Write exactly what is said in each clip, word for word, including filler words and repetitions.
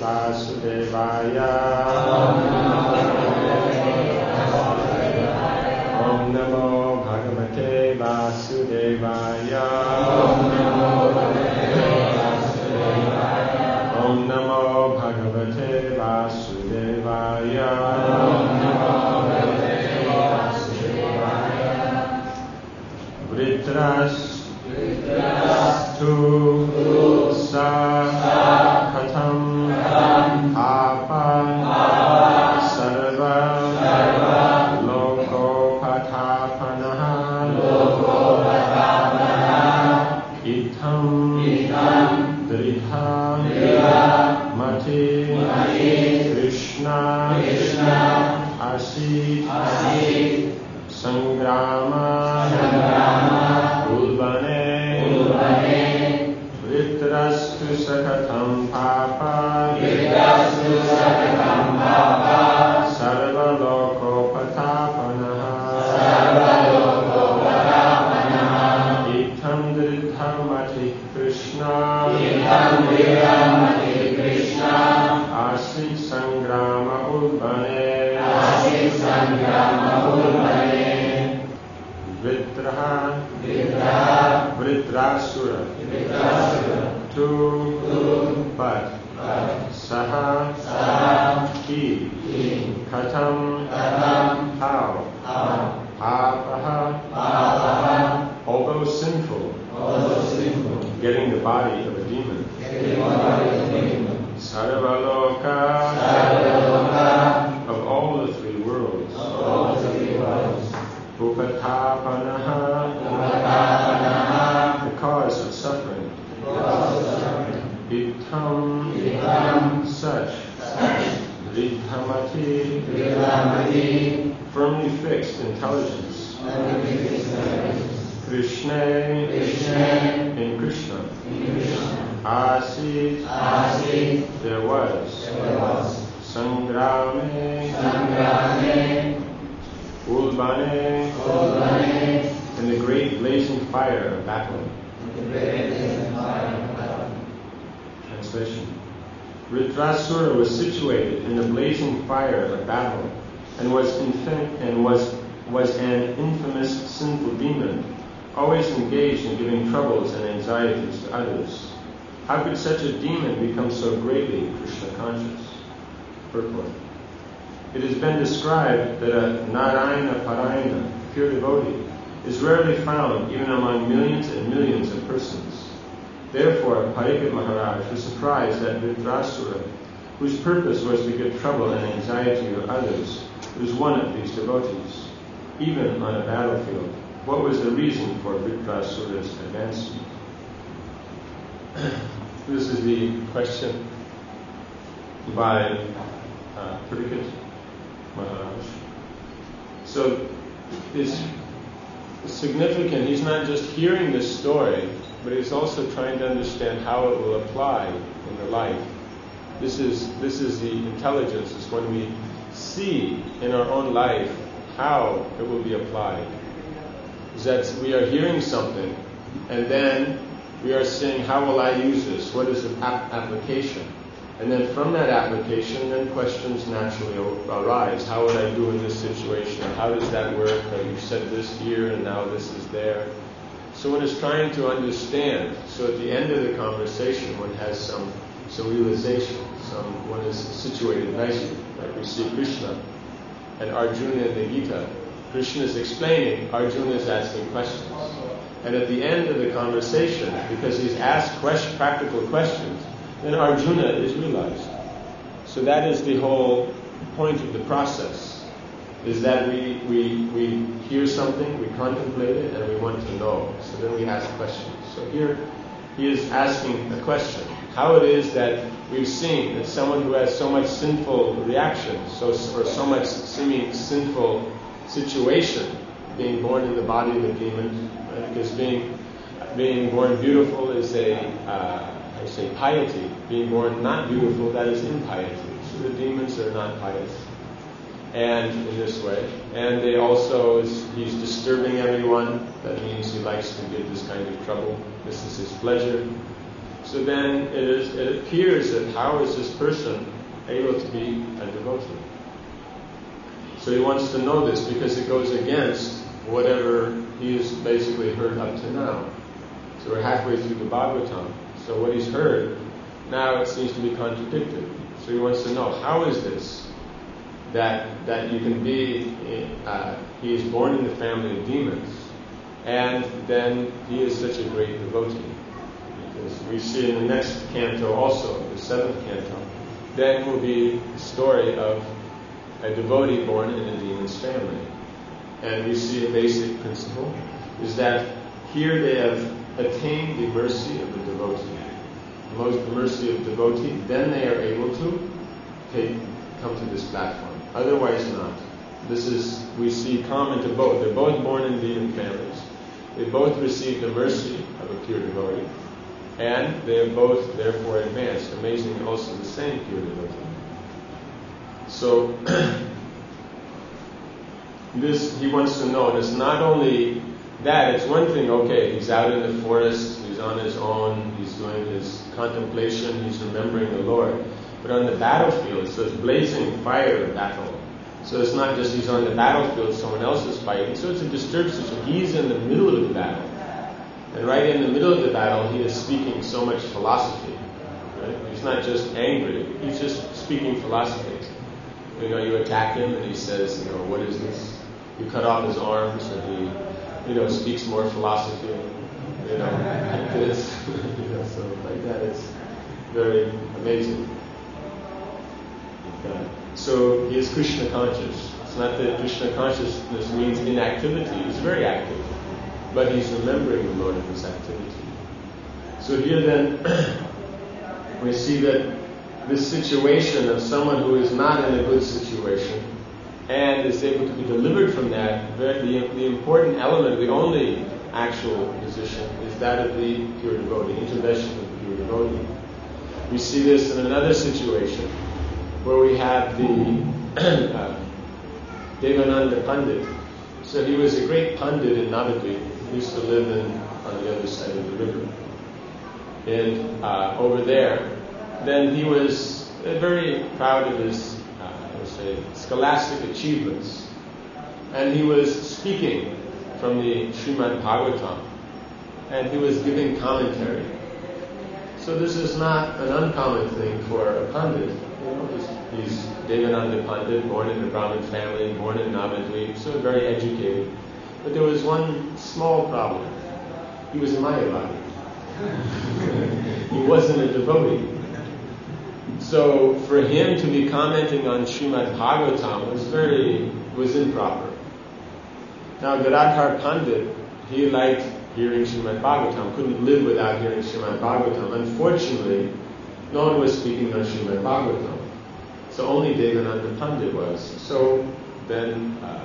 Vasudevaya. Om Namo Bhagavate Vasudevaya. Om Namo Bhagavate Vasudevaya. Vritras tu sa katham apa sarva loko patapanaha itham dritha mati Krishna asit sangrama ulbane Vritrastu sakatham papa sarva loko patapanaha itham drithamati Krishna asit sangrama ulbane Vritraha Vritrasura Tu But Saha He Katham How Papaha Although sinful getting the body of a demon Sarvaloka of all the three worlds Upatapanaha the cause of suffering Itham such Drithamati firmly fixed intelligence Krishna in Krishna Asit there was Sangrame Ulbane in the great blazing fire of battle. Translation. Vritrasura was situated in the blazing fire of battle and was infin- and was was an infamous sinful demon, always engaged in giving troubles and anxieties to others. How could such a demon become so greatly Krishna conscious? Purport. It has been described that a Narayana Parayana, pure devotee, is rarely found even among millions and millions of persons. Therefore, Parikshit Maharaj was surprised that Vritrasura, whose purpose was to give trouble and anxiety to others, was one of these devotees, even on a battlefield. What was the reason for Vritrasura's advancement? This is the question by uh, Parikshit Maharaj. So it's significant. He's not just hearing this story, but he's also trying to understand how it will apply in the life. This is this is the intelligence, is when we see in our own life how it will be applied. Is that we are hearing something, and then we are saying, how will I use this? What is the ap- application? And then from that application, then questions naturally arise. How would I do in this situation? How does that work? Or you said this here and now this is there. So one is trying to understand. So at the end of the conversation, one has some some realization. Some one is situated nicely. Like we see Krishna and Arjuna in the Gita. Krishna is explaining, Arjuna is asking questions. And at the end of the conversation, because he's asked question, practical questions, then Arjuna is realized. So that is the whole point of the process, is that we, we, we hear something, we contemplate it, and we want to know. So then we ask questions. So here he is asking a question. How it is that we've seen that someone who has so much sinful reactions, so, or so much seeming sinful situation, being born in the body of a demon, right? Because being being born beautiful is a, uh, I say piety. Being born not beautiful, that is impiety. So the demons are not pious. And in this way. And they also, is, he's disturbing everyone. That means he likes to give this kind of trouble. This is his pleasure. So then it, is, it appears that how is this person able to be a devotee? So he wants to know this because it goes against whatever he has basically heard up to now. So we're halfway through the Bhagavatam. So what he's heard, now it seems to be contradicted. So he wants to know, how is this that that you can be, uh, he is born in the family of demons, and then he is such a great devotee? Because we see in the next canto also, the seventh canto, then will be the story of a devotee born in a demon's family. And we see a basic principle, is that here they have attained the mercy of the devotee. The most the mercy of the devotee, then they are able to take, come to this platform. Otherwise not. This is, we see common to both. They're both born in demon families. They both receive the mercy of a pure devotee. And they are both therefore advanced. Amazingly also the same pure devotee. So, this he wants to know, and it's not only that, it's one thing, okay, he's out in the forest, he's on his own, he's doing his contemplation, he's remembering the Lord. But on the battlefield, so it's blazing fire battle. So it's not just he's on the battlefield, someone else is fighting. So it's a disturbed situation. He's in the middle of the battle. And right in the middle of the battle, he is speaking so much philosophy. Right? He's not just angry, he's just speaking philosophy. You know, you attack him and he says, you know, what is this? You cut off his arms and he, you know, speaks more philosophy. You know, like this. You know, so like that, it's very amazing. Uh, so he is Krishna conscious. It's not that Krishna consciousness means inactivity. He's very active, but he's remembering the Lord in his activity. So here then we see that this situation of someone who is not in a good situation and is able to be delivered from that, the, the important element, the only actual position, is that of the pure devotee, intervention of the pure devotee. We see this in another situation where we have the uh, Devananda Pandit. So he was a great Pandit in Navadvip. He used to live in, on the other side of the river. And uh, over there, then he was very proud of his, uh, I would say, scholastic achievements. And he was speaking from the Srimad Bhagavatam. And he was giving commentary. So this is not an uncommon thing for a Pandit. You know, he's, he's Devananda Pandit, born in a Brahmin family, born in Navadvip, so very educated. But there was one small problem. He was a Mayavadi. He wasn't a devotee. So for him to be commenting on Srimad Bhagavatam was very, was improper. Now Gadadhar Pandit, he liked hearing Srimad Bhagavatam, couldn't live without hearing Srimad Bhagavatam. Unfortunately, no one was speaking on Srimad Bhagavatam. So only Devananda Pandit was. So then uh,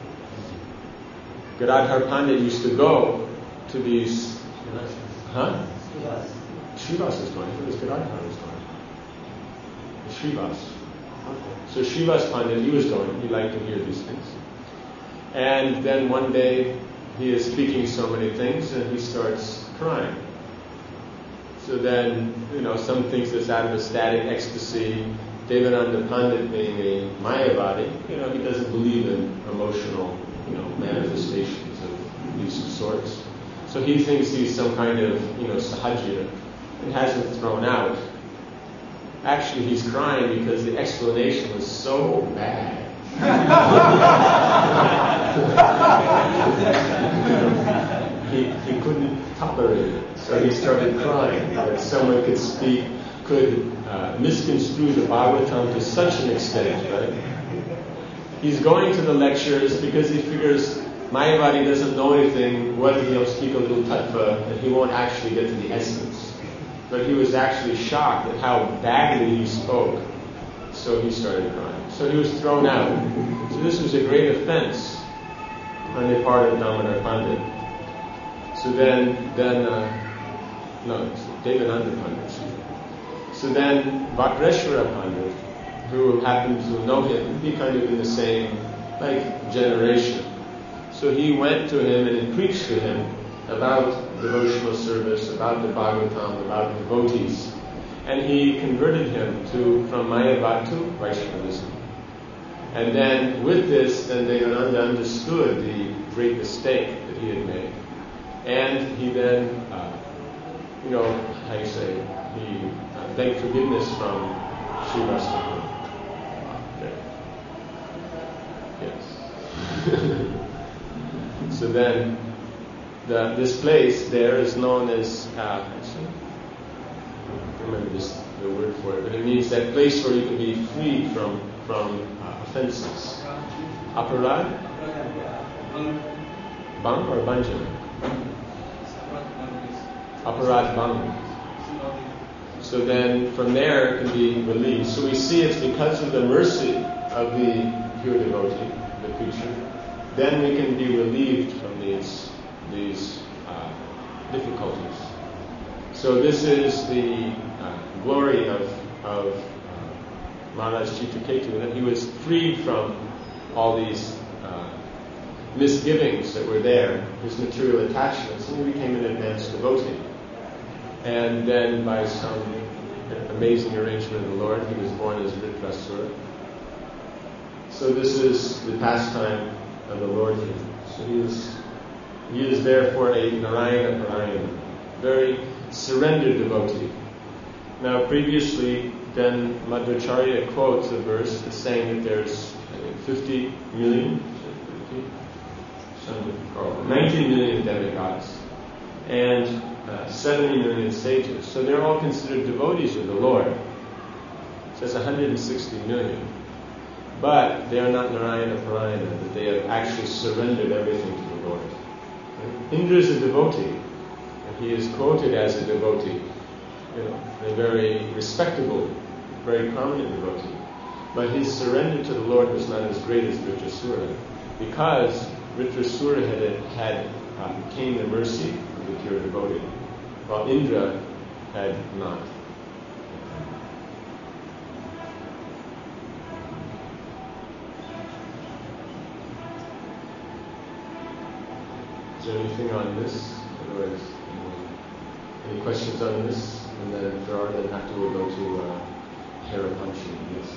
Gadadhar Pandit used to go to these... Huh? Srivas is going. It was Gadadhar was going. Srivas. So Srivas Pandit, he was going. He liked to hear these things. And then one day, he is speaking so many things and he starts crying. So then, you know, some thinks it's out of ecstatic ecstasy. Devananda Pandit being a Mayavadi, you know, he doesn't believe in emotional, you know, manifestations of these sorts. So he thinks he's some kind of, you know, sahajya and has him thrown out. Actually, he's crying because the explanation was so bad. he, he couldn't tolerate it, so he started crying that someone could speak, could uh, misconstrue the Bhagavatam to such an extent, right? He's going to the lectures because he figures Mayavadi doesn't know anything, what he'll speak a little tattva, and he won't actually get to the essence. But he was actually shocked at how badly he spoke, so he started crying. So he was thrown out. So this was a great offense on the part of Damodar Pandit. So then, then uh, no, it's Devananda Pandit. So then Vakreshwara Pandit, who happened to know him, he kind of in the same like generation. So he went to him and he preached to him about devotional service, about the Bhagavatam, about devotees. And he converted him to from Mayavad to Vaishnavism. And then with this, then Devananda understood the great mistake that he had made. And he then, uh, you know, how you say, he uh, begged forgiveness from Srivastava. Yes. So then, the, this place there is known as, uh, actually, I don't remember this, the word for it, but it means that place where you can be freed from from uh, offenses. Aparad? Bang or Banjan? Aparad Bang. So then from there it can be released. So we see it's because of the mercy of the pure devotee, the preacher, then we can be relieved from these these uh, difficulties. So this is the uh, glory of of uh, Maharaj Chitraketu, that he was freed from all these uh, misgivings that were there, his material attachments, and he became an advanced devotee. And then by some amazing arrangement of the Lord, he was born as Vritrasura. So this is the pastime of the Lord here. So he is, he is therefore a Narayana Parayana, very surrendered devotee. Now previously, then Madhvacharya quotes a verse that's saying that there's I think, fifty million, oh, nineteen million demigods, and uh, seventy million sages. So they're all considered devotees of the Lord. It says one hundred sixty million. But they are not Narayana Parayana, that they have actually surrendered everything to the Lord. Right? Indra is a devotee, and he is quoted as a devotee. You know, a very respectable, very prominent devotee. But his surrender to the Lord was not as great as Vritrasura, because Vritrasura had had uh, obtained the mercy of the pure devotee, while Indra had not. Is there anything on this? Otherwise, any questions on this? And then if there are, then after we'll go to uh, Harapanchi. Yes.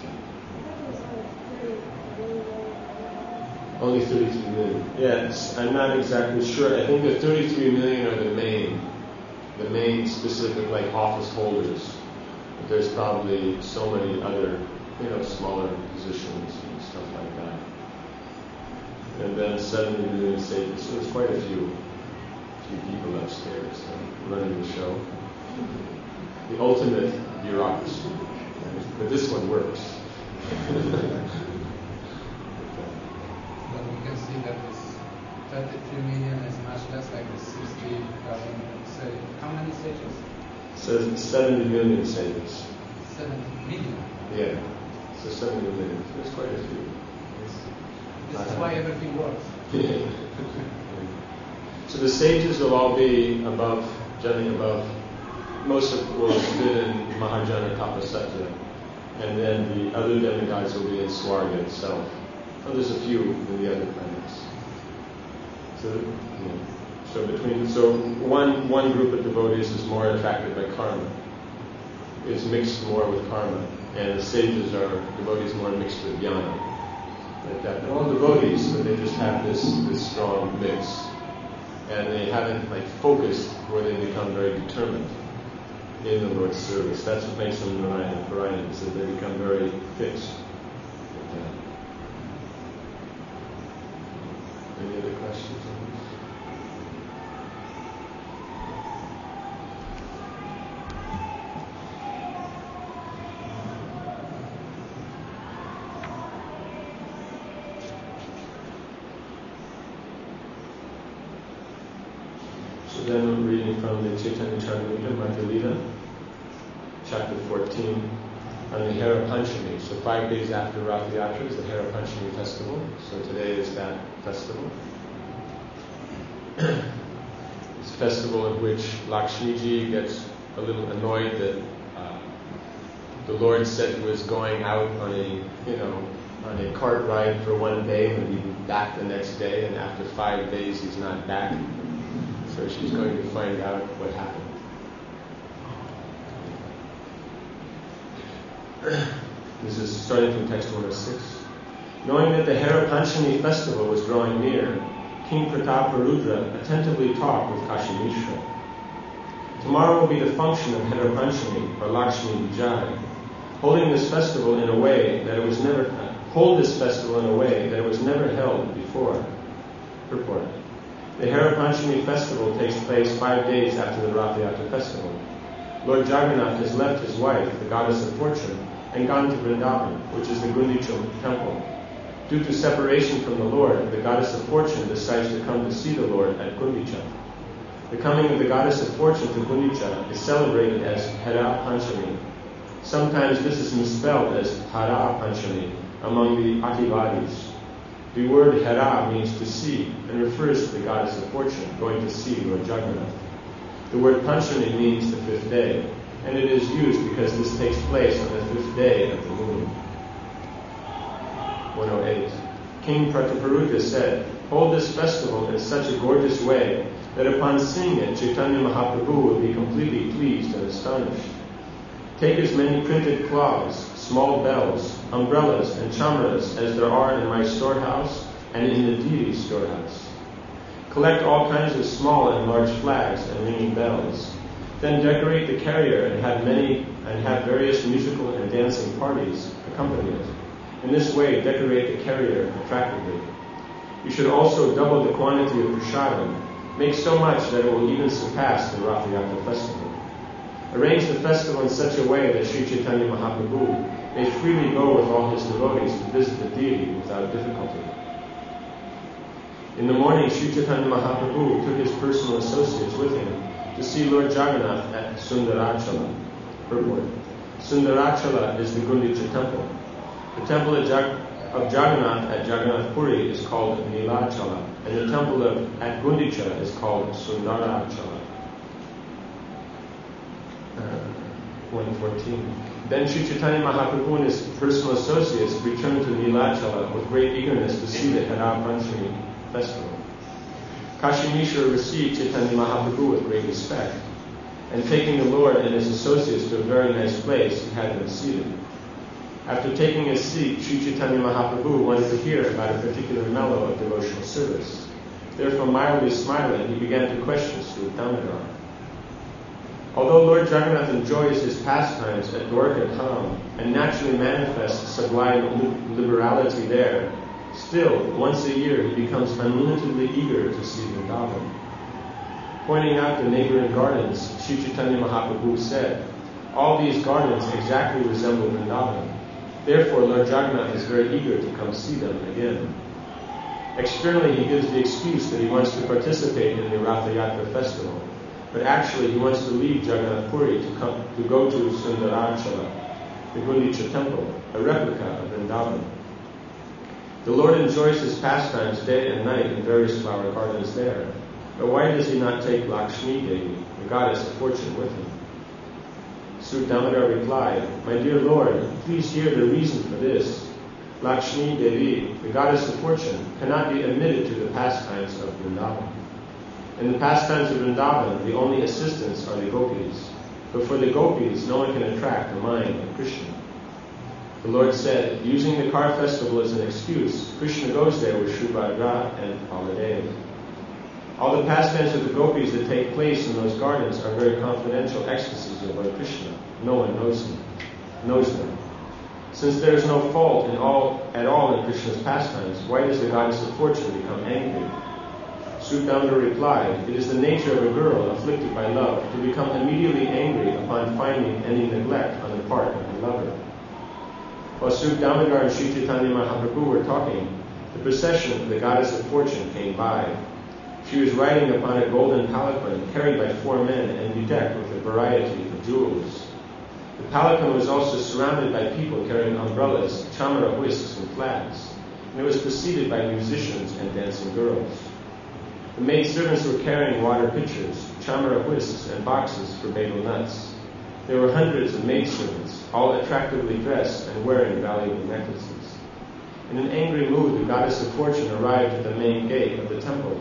Only thirty-three million. Yes, I'm not exactly sure. I think the thirty-three million are the main, the main specific like office holders. But there's probably so many other, you know, smaller positions and stuff like that. And then seventy million sages. So there's quite a few, few people upstairs uh, running the show. The ultimate bureaucracy. But this one works. But we can see that this thirty-three million is much less like the sixty thousand. So how many sages? It says seventy million sages. seventy million? Yeah. So seventy million. There's quite a few. This is why everything works. Yeah. So the sages will all be above, jutting above. Most of will fit in Mahajana Tapasatya, and then the other demigods will be in Swarga itself. Oh, there's a few in the other planets. So, you know, so between so one one group of devotees is more affected by karma. It's mixed more with karma, and the sages are devotees more mixed with jnana. Like that. They're all devotees, but they just have this this strong mix, and they haven't like focused where they become very determined in the Lord's service. That's what makes them Narayana Parayana, is that they become very fixed. Any other questions on this? So then we're reading from the Chaitanya Charitamrita, Madhya Lila, chapter fourteen, on the Hera Panchami. So five days after Rath Yatra is the Hera Panchami festival. So today is that festival. It's a festival in which Lakshmiji gets a little annoyed that uh, the Lord said he was going out on a, you know, on a cart ride for one day and he'd be back the next day, and after five days he's not back. So she's going to find out what happened. This is starting from text one oh six. Knowing that the Hera Panchami festival was drawing near, King Prataparudra attentively talked with Kashi Mishra. Tomorrow will be the function of Hera Panchami, or Lakshmi Vijay. Holding this festival in a way that it was never uh, hold this festival in a way that it was never held before. Purport. The Hera Panchami festival takes place five days after the Rath Yatra festival. Lord Jagannath has left his wife, the goddess of fortune, and gone to Vrindavan, which is the Gundicha temple. Due to separation from the Lord, the goddess of fortune decides to come to see the Lord at Gundicha. The coming of the goddess of fortune to Gundicha is celebrated as Hera Panchami. Sometimes this is misspelled as Hara Panchami among the Ativadis. The word Hera means to see and refers to the goddess of fortune going to see Lord Jagannath. The word Panchami means the fifth day, and it is used because this takes place on the fifth day of the moon. one oh eight. King Prataparudra said, "Hold this festival in such a gorgeous way that upon seeing it, Chaitanya Mahaprabhu will be completely pleased and astonished. Take as many printed cloths, small bells, umbrellas, and chamaras as there are in my storehouse and in the deity's storehouse. Collect all kinds of small and large flags and ringing bells. Then decorate the carrier and have many and have various musical and dancing parties accompany it. In this way, decorate the carrier attractively. You should also double the quantity of prasadam. Make so much that it will even surpass the Rath Yatra festival. Arrange the festival in such a way that Sri Chaitanya Mahaprabhu may freely go with all his devotees to visit the deity without difficulty." In the morning, Sri Chaitanya Mahaprabhu took his personal associates with him to see Lord Jagannath at Sundarachala. Purport. Sundarachala is the Gundicha temple. The temple of, Jag- of Jagannath at Jagannath Puri is called Nilachala, and the temple of, at Gundicha is called Sundarachala. Uh, one fourteen. Then Sri Chaitanya Mahaprabhu and his personal associates returned to Nilachala with great eagerness to see the Hera Panchami festival. Kashi Mishra received Chaitanya Mahaprabhu with great respect, and taking the Lord and his associates to a very nice place, he had them seated. After taking his seat, Sri Chaitanya Mahaprabhu wanted to hear about a particular mellow of devotional service. Therefore, mildly smiling, he began to question Sri Damodar. Although Lord Jagannath enjoys his pastimes at Dwarka Dham and naturally manifests sublime liberality there, still, once a year he becomes unlimitedly eager to see Vrindavan. Pointing out the neighboring gardens, Sri Chaitanya Mahaprabhu said, "All these gardens exactly resemble Vrindavan. Therefore, Lord Jagannath is very eager to come see them again." Externally, he gives the excuse that he wants to participate in the Rath Yatra festival, but actually he wants to leave Jagannath Puri to, come, to go to Sundarachala, the Gundicha temple, a replica of Vrindavan. The Lord enjoys his pastimes day and night in various flower gardens there, but why does he not take Lakshmi Devi, the goddess of fortune, with him? Sri Damodar replied, "My dear Lord, please hear the reason for this. Lakshmi Devi, the goddess of fortune, cannot be admitted to the pastimes of Vrindavan. In the pastimes of Vrindavan, the only assistants are the gopis, but for the gopis, no one can attract the mind of Krishna." The Lord said, using the car festival as an excuse, Krishna goes there with Shubhadra and Baladeva. All the pastimes of the gopis that take place in those gardens are very confidential ecstasies of Lord Krishna. No one knows them. Knows them. Since there is no fault in all, at all in Krishna's pastimes, why does the goddess of fortune become angry? Sudamda replied, "It is the nature of a girl afflicted by love to become immediately angry upon finding any neglect on the part of her lover." While Sri Damodar and Sri Chaitanya Mahaprabhu were talking, the procession of the goddess of fortune came by. She was riding upon a golden palanquin carried by four men and bedecked with a variety of jewels. The palanquin was also surrounded by people carrying umbrellas, chamara whisks, and flags, and it was preceded by musicians and dancing girls. The maidservants were carrying water pitchers, chamara whisks, and boxes for betel nuts. There were hundreds of maidservants, all attractively dressed and wearing valuable necklaces. In an angry mood, the goddess of fortune arrived at the main gate of the temple,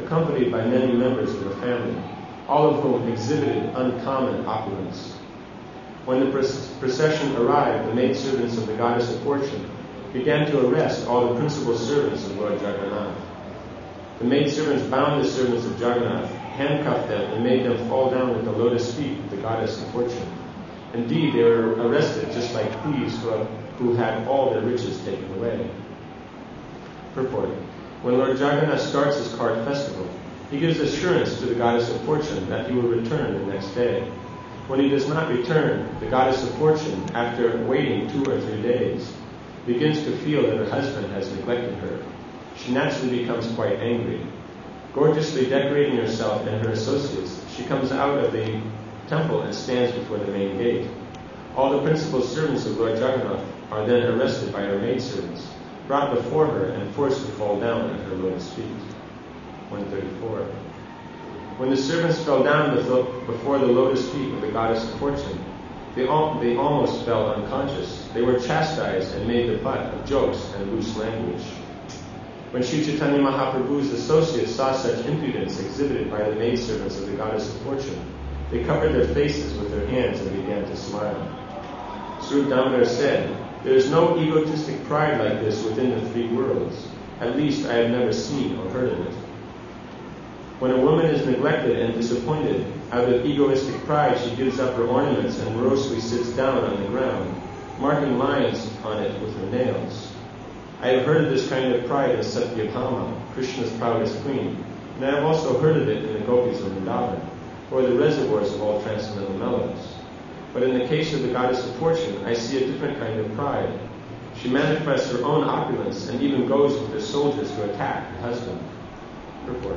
accompanied by many members of the family, all of whom exhibited uncommon opulence. When the procession arrived, the maidservants of the goddess of fortune began to arrest all the principal servants of Lord Jagannath. The maidservants bound the servants of Jagannath, handcuffed them, and made them fall down at the lotus feet of the goddess of fortune. Indeed, they were arrested just like thieves who, have, who had all their riches taken away. Purport. When Lord Jagannath starts his cart festival, he gives assurance to the goddess of fortune that he will return the next day. When he does not return, the goddess of fortune, after waiting two or three days, begins to feel that her husband has neglected her. She naturally becomes quite angry. Gorgeously decorating herself and her associates, she comes out of the temple and stands before the main gate. All the principal servants of Lord Jagannath are then arrested by her maidservants, brought before her and forced to fall down at her lotus feet. one thirty-four. When the servants fell down before the lotus feet of the goddess of fortune, they, all, they almost fell unconscious. They were chastised and made the butt of jokes and loose language. When Sri Chaitanya Mahaprabhu's associates saw such impudence exhibited by the maidservants of the goddess of fortune, they covered their faces with their hands and began to smile. Sri Damodar said, "There is no egotistic pride like this within the three worlds. At least I have never seen or heard of it. When a woman is neglected and disappointed, out of egoistic pride she gives up her ornaments and morosely sits down on the ground, marking lines on it with her nails. I have heard of this kind of pride in Satyabhama, Krishna's proudest queen, and I have also heard of it in the gopis of Vrindavan, or the reservoirs of all transcendental mellows. But in the case of the goddess of fortune, I see a different kind of pride. She manifests her own opulence and even goes with her soldiers to attack her husband." Purport.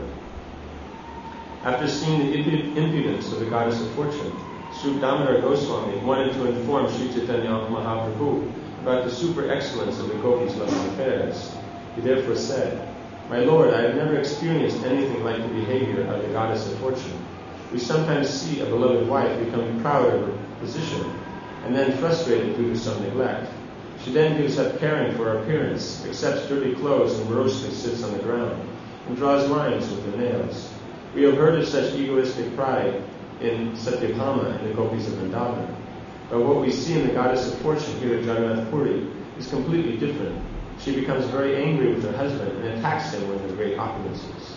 After seeing the impudence of the goddess of fortune, Sri Damodar Goswami wanted to inform Sri Chaitanya Mahaprabhu about the super excellence of the gopis' loving affairs. He therefore said, "My Lord, I have never experienced anything like the behavior of the goddess of fortune. We sometimes see a beloved wife becoming proud of her position and then frustrated due to some neglect. She then gives up caring for her appearance, accepts dirty clothes and morosely sits on the ground, and draws lines with her nails. We have heard of such egoistic pride in Satyabhama and the gopis of Vrindavan. But what we see in the goddess of fortune here at Jagannath Puri is completely different. She becomes very angry with her husband and attacks him with her great opulences."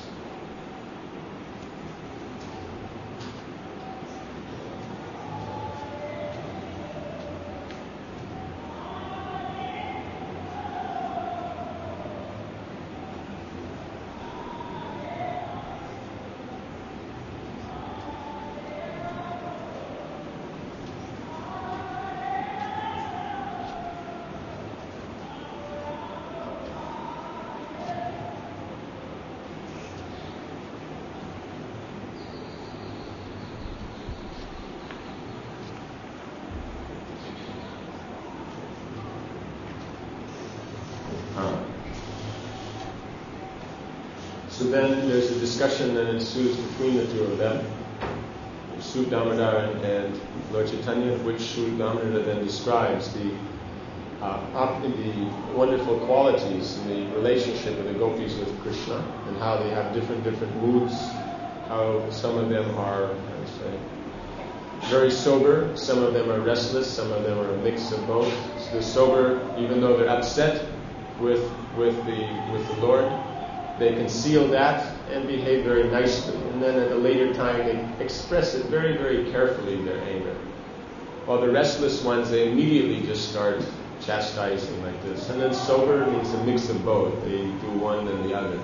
So then there's a discussion that ensues between the two of them, Sri Damodar and, and Lord Chaitanya, of which Sri Damodar then describes the, uh, op- the wonderful qualities in the relationship of the gopis with Krishna and how they have different different moods, how some of them are, I would say, very sober, some of them are restless, some of them are a mix of both. So they're sober, even though they're upset with with the with the Lord. They conceal that and behave very nicely. And then at a later time, they express it very, very carefully, their anger. While the restless ones, they immediately just start chastising like this. And then sober means a mix of both. They do one and the other.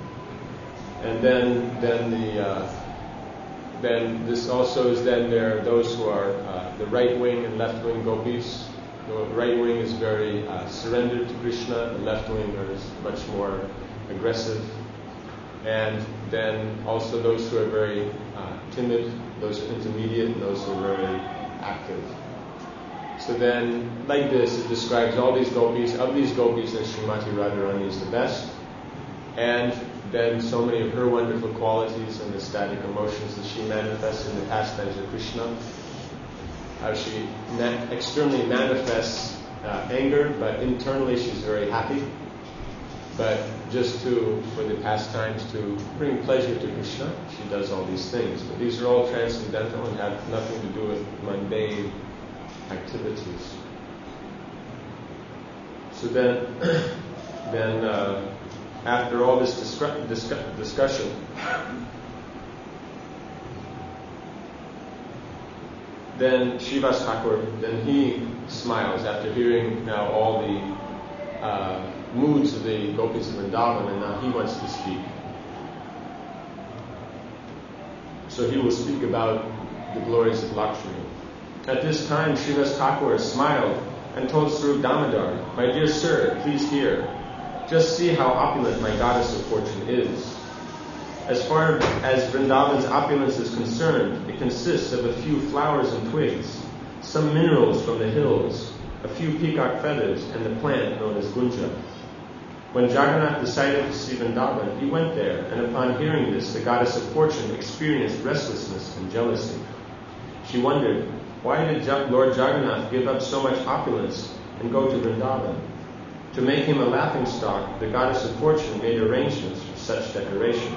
And then then the uh, then this also is then there are those who are uh, the right wing and left wing gopis. The right wing is very uh, surrendered to Krishna. The left wing is much more aggressive, and then also those who are very uh, timid, those who are intermediate, and those who are very active. So then, like this, it describes all these gopis. Of these gopis, then Srimati Radharani is the best, and then so many of her wonderful qualities and the ecstatic emotions that she manifests in the pastimes of Krishna. How she na- externally manifests uh, anger, but internally she's very happy. but just to, for the pastimes, to bring pleasure to Krishna, she does all these things. But these are all transcendental and have nothing to do with mundane activities. So then, then uh, after all this discu- discu- discussion, then Srivas Thakur, then he smiles after hearing now all the uh, moods of the gopis of Vrindavan, and now he wants to speak. So he will speak about the glories of Lakshmi. At this time, Srivas Thakur smiled and told Swarup Damodar, "My dear sir, please hear. Just see how opulent my goddess of fortune is. As far as Vrindavan's opulence is concerned, it consists of a few flowers and twigs, some minerals from the hills, a few peacock feathers, and the plant known as gunja." When Jagannath decided to see Vrindavan, he went there, and upon hearing this, the goddess of fortune experienced restlessness and jealousy. She wondered, why did Lord Jagannath give up so much opulence and go to Vrindavan? To make him a laughingstock, the goddess of fortune made arrangements for such decoration.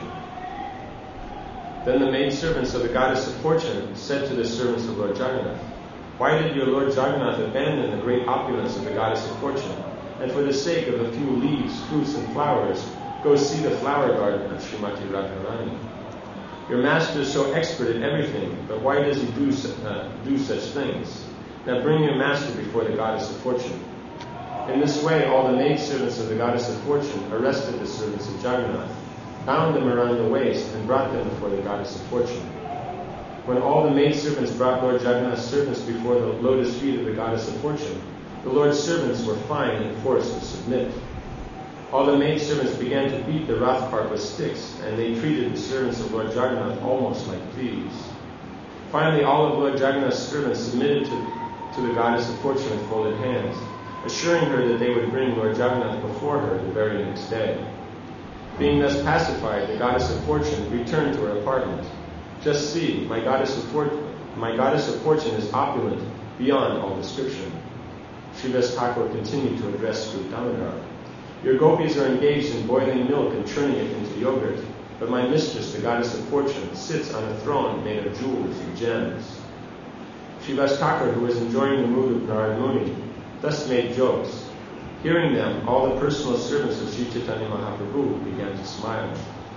Then the maidservants of the goddess of fortune said to the servants of Lord Jagannath, "Why did your Lord Jagannath abandon the great opulence of the goddess of fortune, and for the sake of a few leaves, fruits, and flowers, go see the flower garden of Srimati Radharani? Your master is so expert at everything, but why does he do, uh, do such things? Now bring your master before the goddess of fortune." In this way, all the maidservants of the goddess of fortune arrested the servants of Jagannath, bound them around the waist, and brought them before the goddess of fortune. When all the maidservants brought Lord Jagannath's servants before the lotus feet of the goddess of fortune, the Lord's servants were fined and forced to submit. All the maidservants began to beat the Rath cart with sticks, and they treated the servants of Lord Jagannath almost like thieves. Finally, all of Lord Jagannath's servants submitted to, to the goddess of fortune with folded hands, assuring her that they would bring Lord Jagannath before her the very next day. Being thus pacified, the goddess of fortune returned to her apartment. "Just see, my goddess of, for- my goddess of fortune is opulent beyond all description." Srivas Thakur continued to address Swarup Damodar. "Your gopis are engaged in boiling milk and churning it into yogurt, but my mistress, the goddess of fortune, sits on a throne made of jewels and gems." Srivas Thakur, who was enjoying the mood of Narad Muni, thus made jokes. Hearing them, all the personal servants of Sri Chaitanya Mahaprabhu began to smile.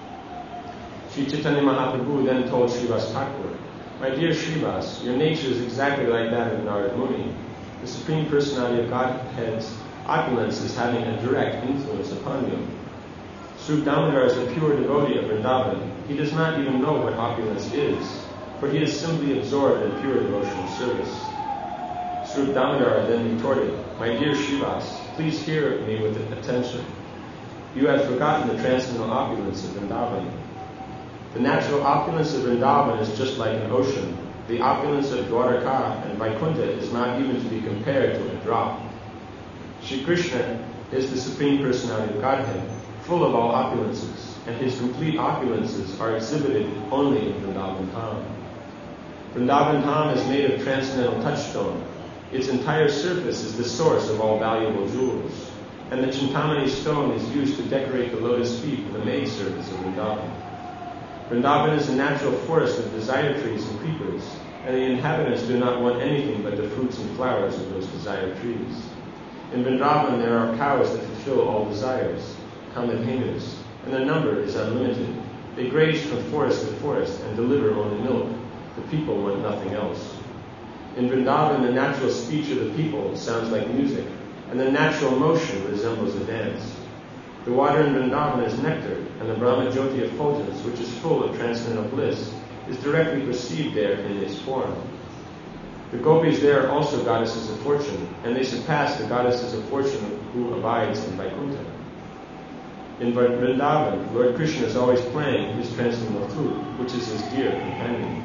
Sri Chaitanya Mahaprabhu then told Srivas Thakur, "My dear Srivas, your nature is exactly like that of Narad Muni. The Supreme Personality of Godhead's opulence is having a direct influence upon you. Swarup Damodar is a pure devotee of Vrindavan. He does not even know what opulence is, for he is simply absorbed in pure devotional service." Swarup Damodar then retorted, "My dear Srivas, please hear me with attention. You have forgotten the transcendental opulence of Vrindavan. The natural opulence of Vrindavan is just like an ocean. The opulence of Dwaraka and Vaikuntha is not even to be compared to a drop. Shri Krishna is the Supreme Personality of Godhead, full of all opulences, and his complete opulences are exhibited only in Vrindavan Dham. Vrindavan Dham is made of transcendental touchstone. Its entire surface is the source of all valuable jewels, and the Chintamani stone is used to decorate the lotus feet of the maidservants of Vrindavan. Vrindavan is a natural forest of desire trees and creepers, and the inhabitants do not want anything but the fruits and flowers of those desire trees. In Vrindavan there are cows that fulfill all desires, Kamadhenas, and their number is unlimited. They graze from forest to forest and deliver only milk. The people want nothing else. In Vrindavan, the natural speech of the people sounds like music, and the natural motion resembles a dance. The water in Vrindavan is nectar, and the Brahma Jyoti effulgence, which is full of transcendental bliss, is directly perceived there in its form. The gopis there are also goddesses of fortune, and they surpass the goddesses of fortune who abides in Vaikuntha. In Vrindavan, Lord Krishna is always playing his transcendental flute, which is his dear companion.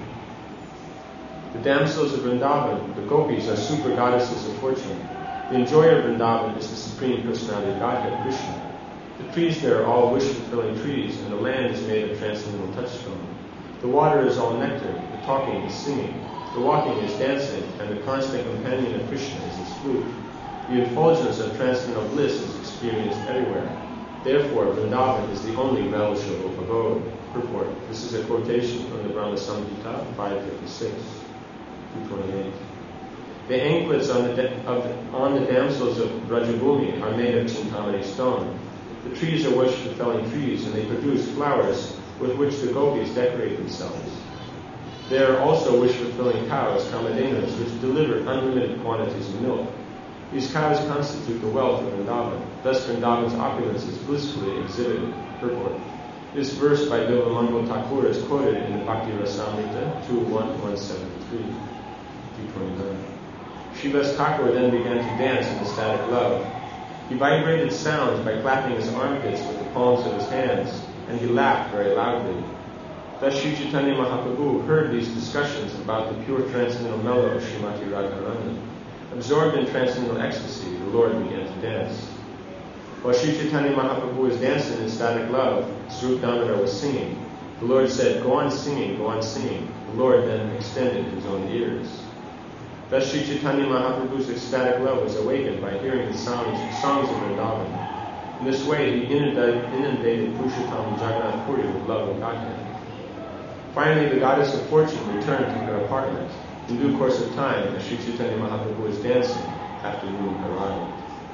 The damsels of Vrindavan, the gopis, are super goddesses of fortune. The enjoyer of Vrindavan is the Supreme Personality of Godhead, Krishna. The trees there are all wish-fulfilling trees, and the land is made of transcendental touchstone. The water is all nectar, the talking is singing, the walking is dancing, and the constant companion of Krishna is his flute. The effulgence of transcendental bliss is experienced everywhere. Therefore, Vrindavan is the only relishable abode. Purport. This is a quotation from the Brahma Samhita, five fifty-six to twenty-eight. The anklets on the, da- of the, on the damsels of Brajabhumi are made of Chintamani stone. The trees are wish-fulfilling trees, and they produce flowers with which the gopis decorate themselves. There are also wish-fulfilling cows, Kamadenas, which deliver unlimited quantities of milk. These cows constitute the wealth of Vrindavan. Thus Vrindavan's opulence is blissfully exhibited. Purport. This verse by Bilamangal Thakur is quoted in the Bhakti Rasamrita two one one seven three to twenty-nine. Srivas Thakur then began to dance in ecstatic love. He vibrated sounds by clapping his armpits with the palms of his hands, and he laughed very loudly. Thus Sri Chaitanya Mahaprabhu heard these discussions about the pure transcendental mellow of Srimati Radharani. Absorbed in transcendental ecstasy, the Lord began to dance. While Sri Chaitanya Mahaprabhu was dancing in ecstatic love, Swarup Damodar was singing. The Lord said, "Go on singing, go on singing." The Lord then extended his own ears. Thus Sri Chaitanya Mahaprabhu's ecstatic love was awakened by hearing the songs, songs of Vrindavan. In this way, he inundated, inundated Purushottam Jagannath Puri with love and Godhead. Finally, the goddess of fortune returned to her apartment. In due course of time, as Sri Chaitanya Mahaprabhu was dancing after noon arrived.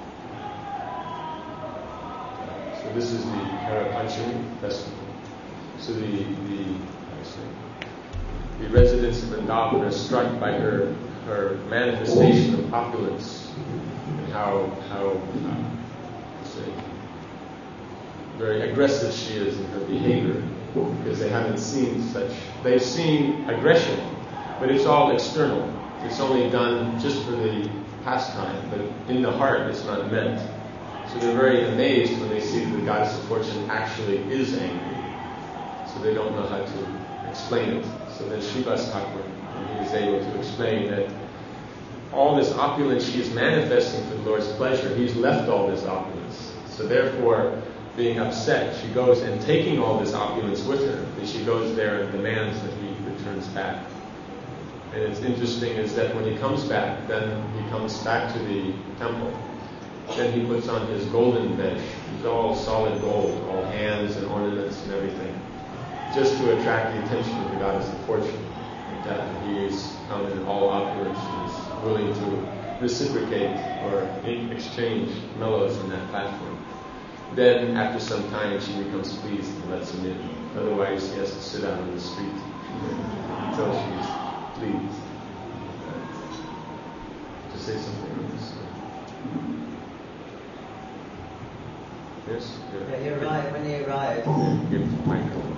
So this is the Hara Panchami festival. So the the I say, the residents of Vrindavan are struck by her her manifestation of opulence and how how uh, say, very aggressive she is in her behavior, because they haven't seen such. They've seen aggression, but it's all external. It's only done just for the pastime, but in the heart it's not meant. So they're very amazed when they see that the goddess of fortune actually is angry. So they don't know how to explain it. So then Srivas Thakur, he is able to explain that all this opulence she is manifesting for the Lord's pleasure, he's left all this opulence. So therefore, being upset, she goes and taking all this opulence with her, and she goes there and demands that he returns back. And it's interesting is that when he comes back, then he comes back to the temple. Then he puts on his golden vesh. It's all solid gold, all hands and ornaments and everything, just to attract the attention of the goddess of fortune. That he is come in all opulence and is willing to reciprocate or exchange mellows on that platform. Then, after some time, she becomes pleased and lets him in. Otherwise, he has to sit out on the street until she's pleased. Uh, to say something on this. Yes? Yeah, he arrived, when he arrived. Give the microphone.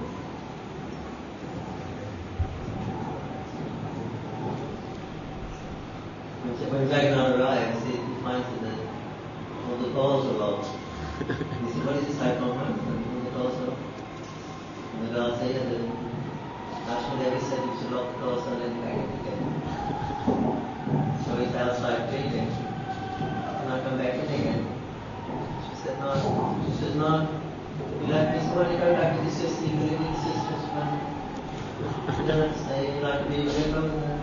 When Jagannath arrives, he finds that all the doors are locked. He said, "What is this I come from?" And all the doors are locked. And the guard said, "Yeah, the National Levy said you should lock the doors and then back in again." So he's outside pleading. "Can I come back in again?" She said, "No, you should not. You like me, so why do you go back with your sister? You can live with your sisters, man. You don't stay, you like to be with your brother."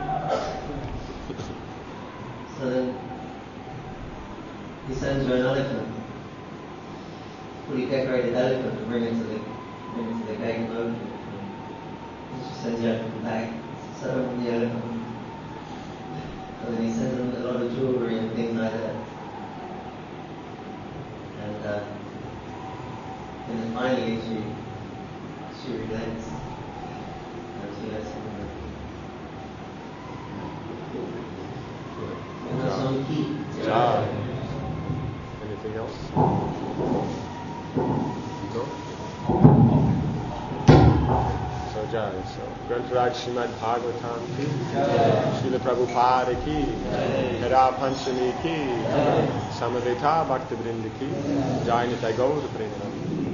So then he sends her an elephant, fully decorated elephant, to bring it to the bring it to the gate and open it. And she sends the elephant back, set up on the elephant. And then he sends them a lot of jewelry and things like that. And uh, and then finally she she relents. And she lets him go. And that's on key. Jai. Anything else? No? So Jai. So Grantaraj Srimad Bhagavatam ki, Srila Prabhupada ki, Hara Panchami ki, Samaveta Bhakta Vrinda ki, Jai Nitai Gaur Prema.